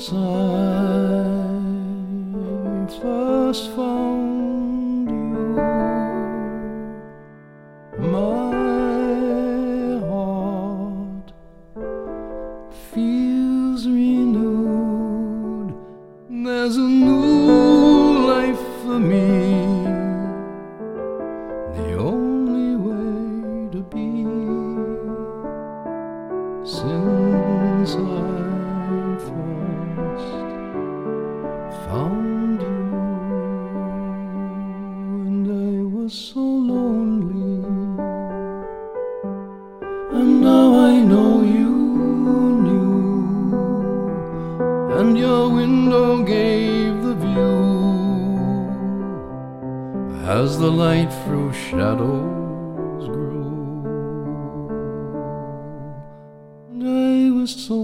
Since I first found you, my heart feels renewed. There's a new life for me, the only way to be. Since I first found you, and I was so lonely, and now I know you knew, and your window gave the view. As the light through shadows grew, and I was so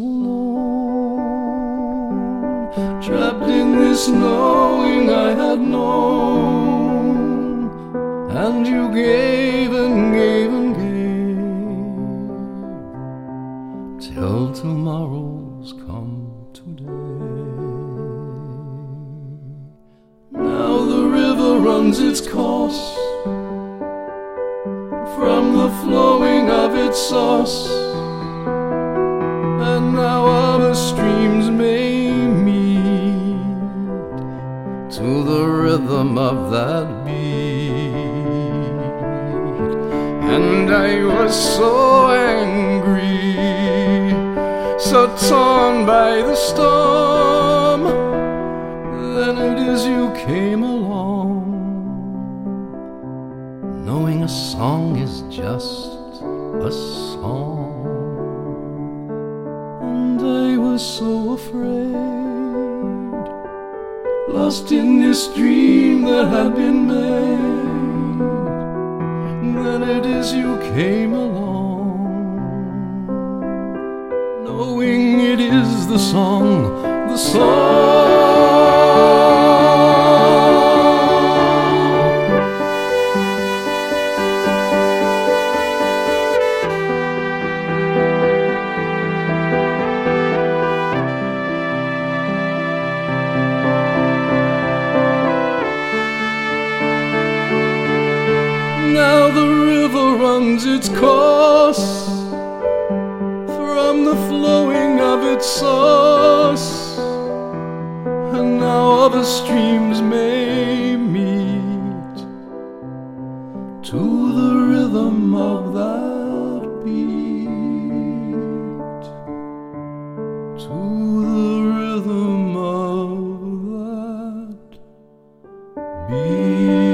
alone, trapped in this knowing I had known. And you gave and gave and gave, till tomorrow's come today. Now the river runs its course from the flowing of its source, and now other streams may meet to the rhythm of that beat. And I was so angry, so torn by the storm. Then it is you came along, knowing a song is just a song. And I was so afraid, lost in this dream that had been made. Then it is you came along, knowing it is the song, the song. Now the river runs its course from the flowing of its source, and now other streams may meet to the rhythm of that beat, to the rhythm of that beat.